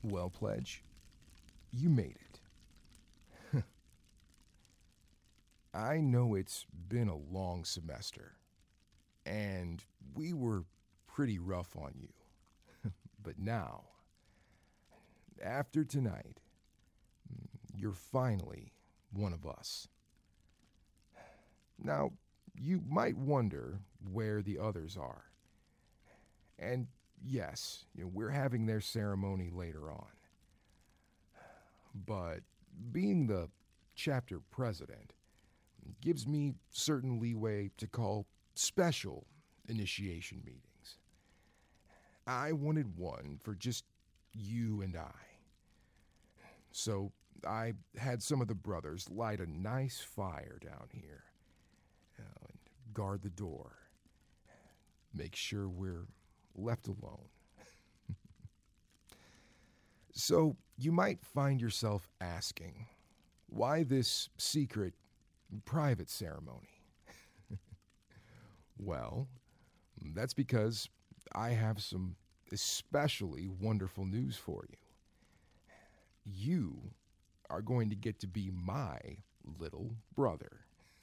Well, Pledge, you made it. I know it's been a long semester, and we were pretty rough on you. But now, after tonight, you're finally one of us. Now, you might wonder where the others are. And yes, we're having their ceremony later on. But being the chapter president gives me certain leeway to call special initiation meetings. I wanted one for just you and I. So I had some of the brothers light a nice fire down here and guard the door. Make sure we're left alone. So you might find yourself asking, why this secret, private ceremony? Well, that's because I have some especially wonderful news for you. You are going to get to be my little brother.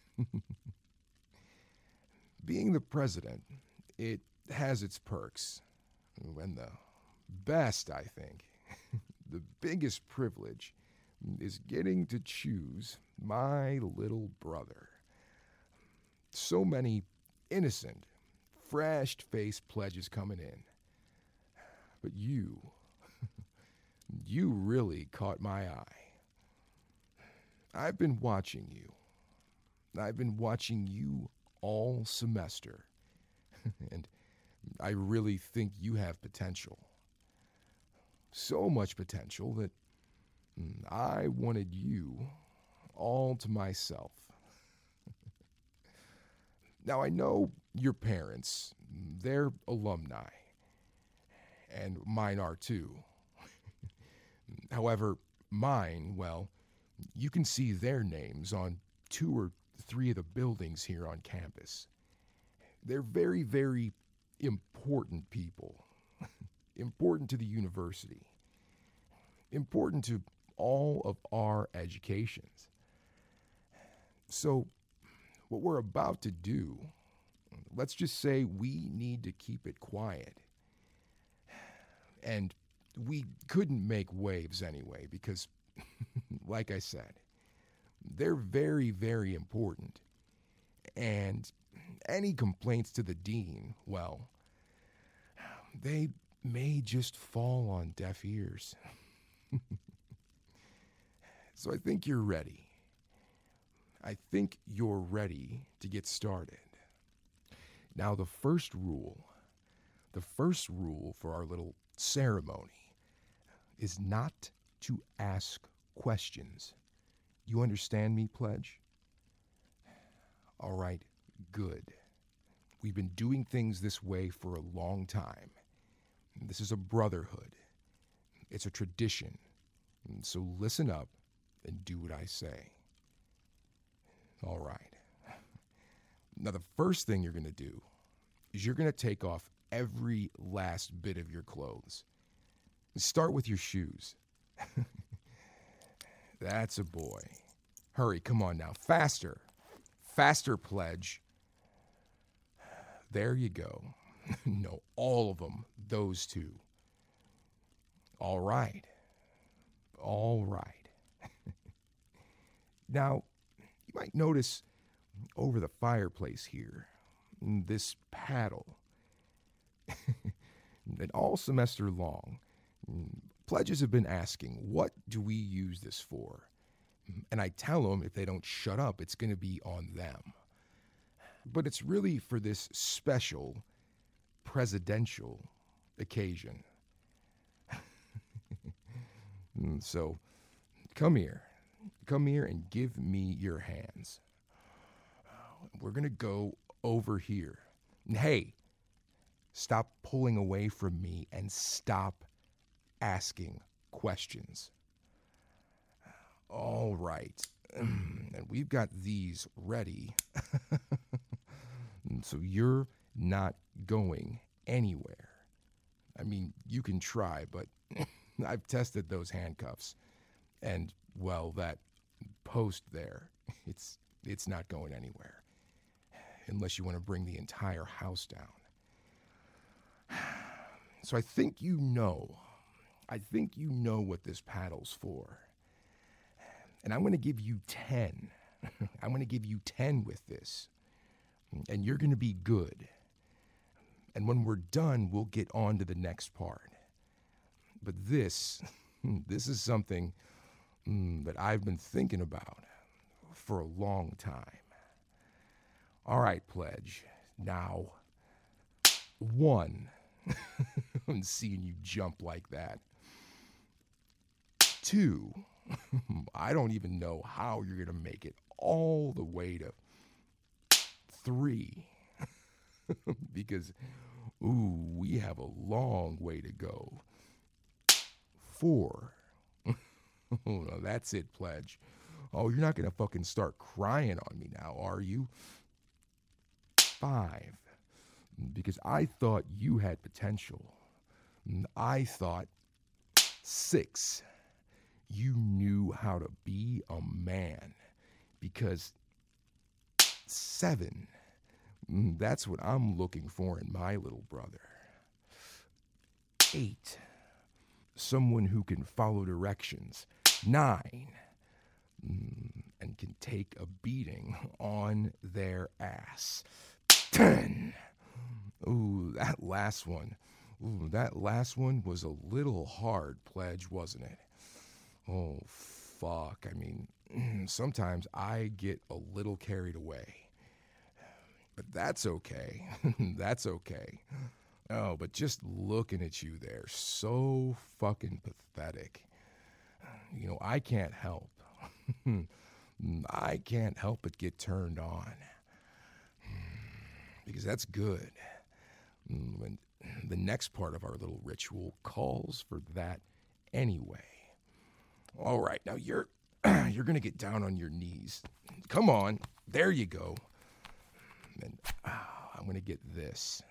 Being the president, it has its perks. And the best, I think, the biggest privilege is getting to choose my little brother. So many innocent, fresh-faced pledges coming in. But you really caught my eye. I've been watching you. I've been watching you all semester. And I really think you have potential. So much potential that I wanted you all to myself. Now, I know your parents, they're alumni, and mine are too. However, mine, well, you can see their names on 2 or 3 of the buildings here on campus. They're very, very important people. Important to the university. Important to all of our educations. So, what we're about to do, let's just say we need to keep it quiet. And we couldn't make waves anyway because, like I said, they're very, very important. And any complaints to the dean, well, they may just fall on deaf ears. So I think you're ready. I think you're ready to get started. Now, the first rule for our little ceremony is not to ask questions. You understand me, Pledge? All right, good. We've been doing things this way for a long time. This is a brotherhood. It's a tradition. So listen up and do what I say. All right. Now, the first thing you're going to do is you're going to take off every last bit of your clothes. Start with your shoes. That's a boy. Hurry, come on now. Faster. Faster, Pledge. There you go. No, all of them. Those 2. All right. All right. Now, you might notice over the fireplace here, this paddle. And all semester long, pledges have been asking, what do we use this for? And I tell them if they don't shut up, it's going to be on them. But it's really for this special presidential occasion. So, come here. Come here and give me your hands. We're going to go over here. And hey, stop pulling away from me and stop asking questions. All right. And we've got these ready. So you're not going anywhere. I mean, you can try, but I've tested those handcuffs, and well, that post there, it's not going anywhere unless you want to bring the entire house down. So I think you know what this paddle's for. And I'm going to give you 10. I'm going to give you 10 with this. And you're going to be good. And when we're done, we'll get on to the next part. But this is something that I've been thinking about for a long time. All right, Pledge. Now, 1. I'm seeing you jump like that. 2. I don't even know how you're going to make it all the way to 3. Because, we have a long way to go. 4. No, that's it, Pledge. Oh, you're not going to fucking start crying on me now, are you? 5. Because I thought you had potential. I thought 6. You knew how to be a man. Because 7. That's what I'm looking for in my little brother. 8. Someone who can follow directions. 9. And can take a beating on their ass. 10. That last one. That last one was a little hard, Pledge, wasn't it? Oh, fuck. I mean, sometimes I get a little carried away. But that's okay. That's okay. Oh, but just looking at you there, so fucking pathetic. You know, I can't help. I can't help but get turned on. Because that's good. And the next part of our little ritual calls for that anyway. All right, now you're going to get down on your knees. Come on. There you go. And I'm going to get this.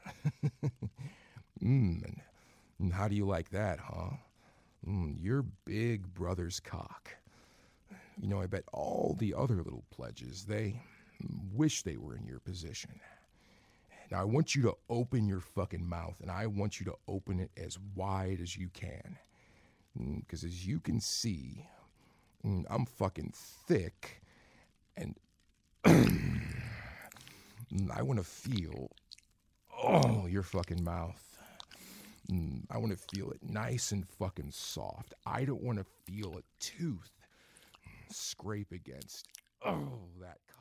And how do you like that, huh? Your big brother's cock. You know, I bet all the other little pledges, they wish they were in your position. Now, I want you to open your fucking mouth, and I want you to open it as wide as you can. Because as you can see, I'm fucking thick, and I want to feel, your fucking mouth. I want to feel it nice and fucking soft. I don't want to feel a tooth scrape against, that